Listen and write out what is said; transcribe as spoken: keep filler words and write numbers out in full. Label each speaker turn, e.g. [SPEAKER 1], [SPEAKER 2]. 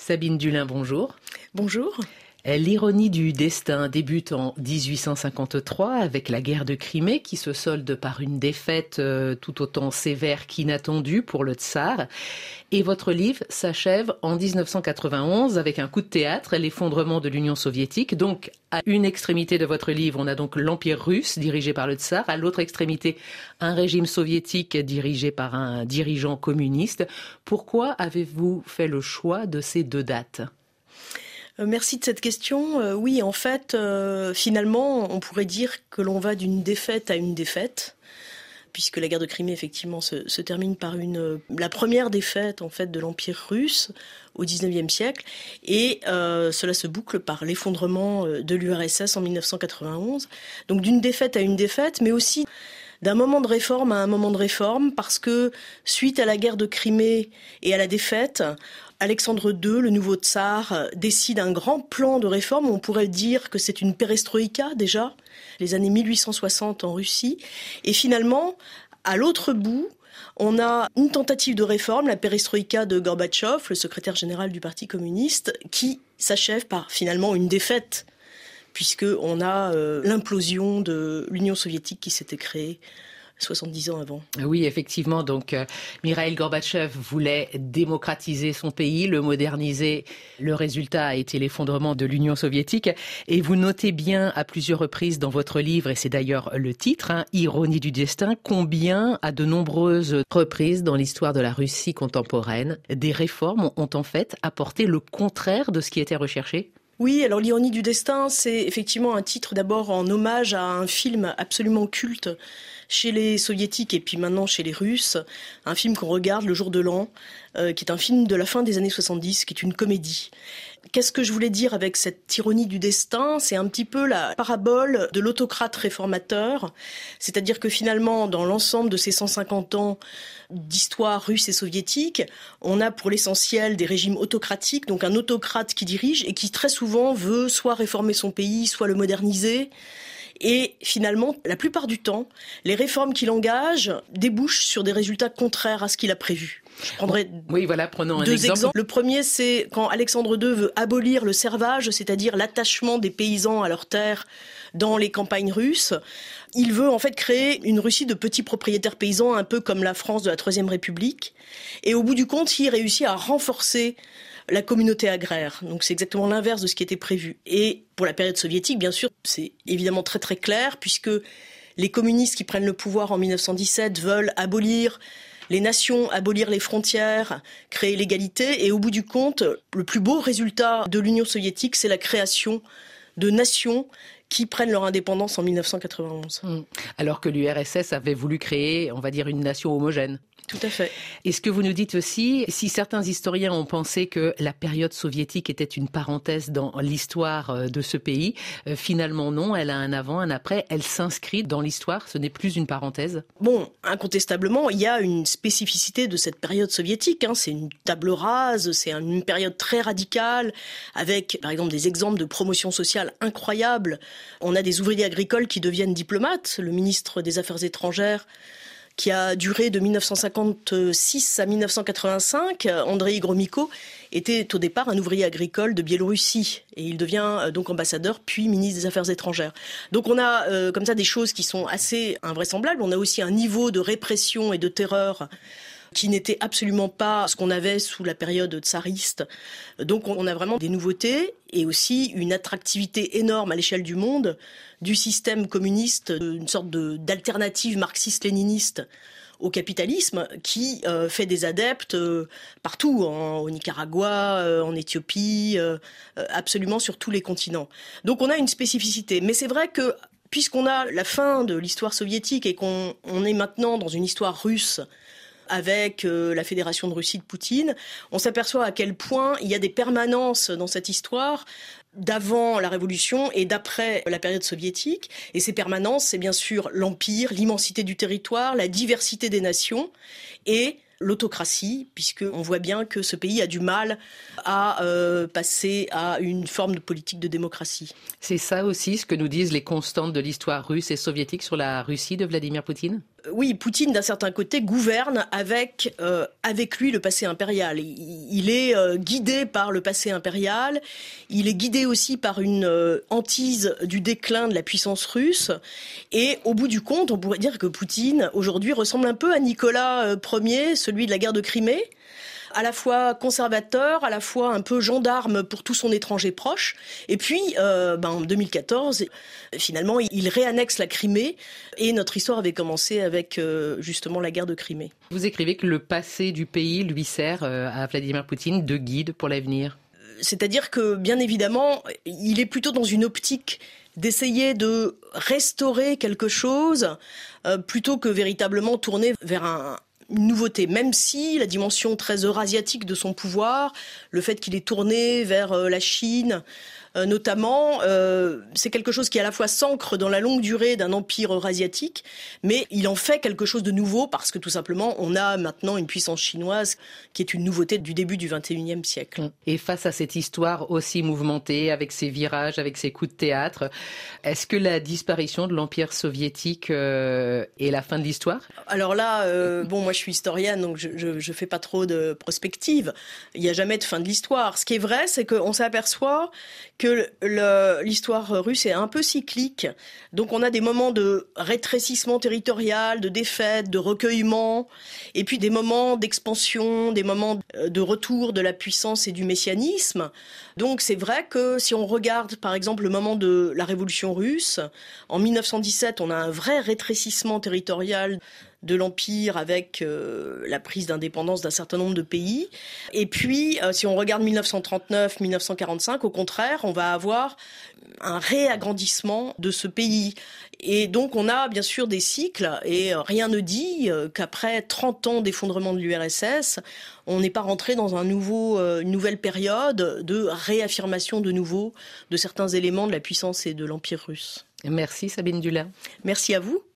[SPEAKER 1] Sabine Dulin, bonjour.
[SPEAKER 2] Bonjour.
[SPEAKER 1] L'ironie du destin débute en dix-huit cent cinquante-trois avec la guerre de Crimée qui se solde par une défaite euh, tout autant sévère qu'inattendue pour le tsar. Et votre livre s'achève en dix-neuf cent quatre-vingt-onze avec un coup de théâtre, l'effondrement de l'Union soviétique. Donc, à une extrémité de votre livre, on a donc l'Empire russe dirigé par le tsar. À l'autre extrémité, un régime soviétique dirigé par un dirigeant communiste. Pourquoi avez-vous fait le choix de ces deux dates ?
[SPEAKER 2] Merci de cette question. Euh, oui, en fait, euh, finalement, on pourrait dire que l'on va d'une défaite à une défaite, puisque la guerre de Crimée, effectivement, se, se termine par une, la première défaite, en fait, de l'Empire russe au dix-neuvième siècle, et euh, cela se boucle par l'effondrement de l'U R S S en dix-neuf cent quatre-vingt-onze. Donc, d'une défaite à une défaite, mais aussi d'un moment de réforme à un moment de réforme, parce que, suite à la guerre de Crimée et à la défaite, Alexandre deux, le nouveau tsar, décide un grand plan de réforme. On pourrait dire que c'est une perestroïka déjà, les années mille huit cent soixante en Russie. Et finalement, à l'autre bout, on a une tentative de réforme, la perestroïka de Gorbatchev, le secrétaire général du Parti communiste, qui s'achève par finalement une défaite, puisqu'on a euh, l'implosion de l'Union soviétique qui s'était créée soixante-dix ans avant.
[SPEAKER 1] Oui, effectivement. Donc, euh, Mikhaïl Gorbatchev voulait démocratiser son pays, le moderniser. Le résultat a été l'effondrement de l'Union soviétique. Et vous notez bien à plusieurs reprises dans votre livre, et c'est d'ailleurs le titre, hein, Ironie du destin, combien, à de nombreuses reprises dans l'histoire de la Russie contemporaine, des réformes ont en fait apporté le contraire de ce qui était recherché.
[SPEAKER 2] Oui, alors l'ironie du destin, c'est effectivement un titre d'abord en hommage à un film absolument culte chez les soviétiques et puis maintenant chez les Russes, un film qu'on regarde le jour de l'an, euh, qui est un film de la fin des années soixante-dix, qui est une comédie. Qu'est-ce que je voulais dire avec cette ironie du destin ? C'est un petit peu la parabole de l'autocrate réformateur, c'est-à-dire que finalement, dans l'ensemble de ces cent cinquante ans d'histoire russe et soviétique, on a pour l'essentiel des régimes autocratiques, donc un autocrate qui dirige et qui très souvent veut soit réformer son pays, soit le moderniser. Et finalement, la plupart du temps, les réformes qu'il engage débouchent sur des résultats contraires à ce qu'il a prévu. Je prendrai
[SPEAKER 1] oui, voilà, prenons un
[SPEAKER 2] deux
[SPEAKER 1] exemple.
[SPEAKER 2] exemples. Le premier, c'est quand Alexandre deux veut abolir le servage, c'est-à-dire l'attachement des paysans à leurs terres dans les campagnes russes. Il veut en fait créer une Russie de petits propriétaires paysans, un peu comme la France de la Troisième République. Et au bout du compte, il réussit à renforcer la communauté agraire. Donc c'est exactement l'inverse de ce qui était prévu. Et pour la période soviétique, bien sûr, c'est évidemment très très clair, puisque les communistes qui prennent le pouvoir en dix-neuf cent dix-sept veulent abolir les nations, abolir les frontières, créer l'égalité. Et au bout du compte, le plus beau résultat de l'Union soviétique, c'est la création de nations qui prennent leur indépendance en dix-neuf cent quatre-vingt-onze.
[SPEAKER 1] Mmh. Alors que l'U R S S avait voulu créer, on va dire, une nation homogène.
[SPEAKER 2] Tout à fait.
[SPEAKER 1] Et ce que vous nous dites aussi, si certains historiens ont pensé que la période soviétique était une parenthèse dans l'histoire de ce pays, euh, finalement non, elle a un avant, un après, elle s'inscrit dans l'histoire, ce n'est plus une parenthèse.
[SPEAKER 2] Bon, incontestablement, il y a une spécificité de cette période soviétique, hein. C'est une table rase, c'est une période très radicale, avec par exemple des exemples de promotion sociale incroyables. On a des ouvriers agricoles qui deviennent diplomates, le ministre des Affaires étrangères, qui a duré de dix-neuf cent cinquante-six à dix-neuf cent quatre-vingt-cinq, Andrei Gromyko était au départ un ouvrier agricole de Biélorussie et il devient donc ambassadeur puis ministre des Affaires étrangères. Donc on a euh, comme ça des choses qui sont assez invraisemblables. On a aussi un niveau de répression et de terreur qui n'était absolument pas ce qu'on avait sous la période tsariste. Donc on a vraiment des nouveautés et aussi une attractivité énorme à l'échelle du monde du système communiste, une sorte de, d'alternative marxiste-léniniste au capitalisme qui euh, fait des adeptes euh, partout, en, au Nicaragua, euh, en Éthiopie, euh, absolument sur tous les continents. Donc on a une spécificité. Mais c'est vrai que puisqu'on a la fin de l'histoire soviétique et qu'on on est maintenant dans une histoire russe, avec euh, la Fédération de Russie de Poutine, on s'aperçoit à quel point il y a des permanences dans cette histoire d'avant la Révolution et d'après la période soviétique. Et ces permanences, c'est bien sûr l'empire, l'immensité du territoire, la diversité des nations et l'autocratie, puisqu'on voit bien que ce pays a du mal à euh, passer à une forme de politique de démocratie.
[SPEAKER 1] C'est ça aussi ce que nous disent les constantes de l'histoire russe et soviétique sur la Russie de Vladimir Poutine ?
[SPEAKER 2] Oui, Poutine, d'un certain côté, gouverne avec euh, avec lui le passé impérial. Il, il est euh, guidé par le passé impérial. Il est guidé aussi par une euh, hantise du déclin de la puissance russe. Et au bout du compte, on pourrait dire que Poutine, aujourd'hui, ressemble un peu à Nicolas euh, Ier, celui de la guerre de Crimée. À la fois conservateur, à la fois un peu gendarme pour tout son étranger proche. Et puis, euh, ben, en deux mille quatorze, finalement, il réannexe la Crimée. Et notre histoire avait commencé avec euh, justement la guerre de Crimée.
[SPEAKER 1] Vous écrivez que le passé du pays lui sert euh, à Vladimir Poutine de guide pour l'avenir.
[SPEAKER 2] C'est-à-dire que, bien évidemment, il est plutôt dans une optique d'essayer de restaurer quelque chose euh, plutôt que véritablement tourner vers un une nouveauté, même si la dimension très eurasiatique de son pouvoir, le fait qu'il est tourné vers euh, la Chine, euh, notamment, euh, c'est quelque chose qui à la fois s'ancre dans la longue durée d'un empire eurasiatique, mais il en fait quelque chose de nouveau parce que tout simplement, on a maintenant une puissance chinoise qui est une nouveauté du début du vingt et unième siècle.
[SPEAKER 1] Et face à cette histoire aussi mouvementée, avec ses virages, avec ses coups de théâtre, est-ce que la disparition de l'empire soviétique euh, est la fin de l'histoire ?
[SPEAKER 2] Alors là, euh, bon, moi je suis historienne, donc je, je, je fais pas trop de prospective. Il n'y a jamais de fin de l'histoire. Ce qui est vrai, c'est qu'on s'aperçoit que le, l'histoire russe est un peu cyclique. Donc on a des moments de rétrécissement territorial, de défaite, de recueillement, et puis des moments d'expansion, des moments de retour de la puissance et du messianisme. Donc c'est vrai que si on regarde par exemple le moment de la révolution russe, en mille neuf cent dix-sept, on a un vrai rétrécissement territorial de l'Empire avec euh, la prise d'indépendance d'un certain nombre de pays. Et puis, euh, si on regarde mille neuf cent trente-neuf mille neuf cent quarante-cinq, au contraire, on va avoir un réagrandissement de ce pays. Et donc, on a bien sûr des cycles, et rien ne dit euh, qu'après trente ans d'effondrement de l'U R S S, on n'est pas rentré dans un nouveau, euh, une nouvelle période de réaffirmation de nouveau de certains éléments de la puissance et de l'Empire russe.
[SPEAKER 1] Merci Sabine Dulin.
[SPEAKER 2] Merci à vous.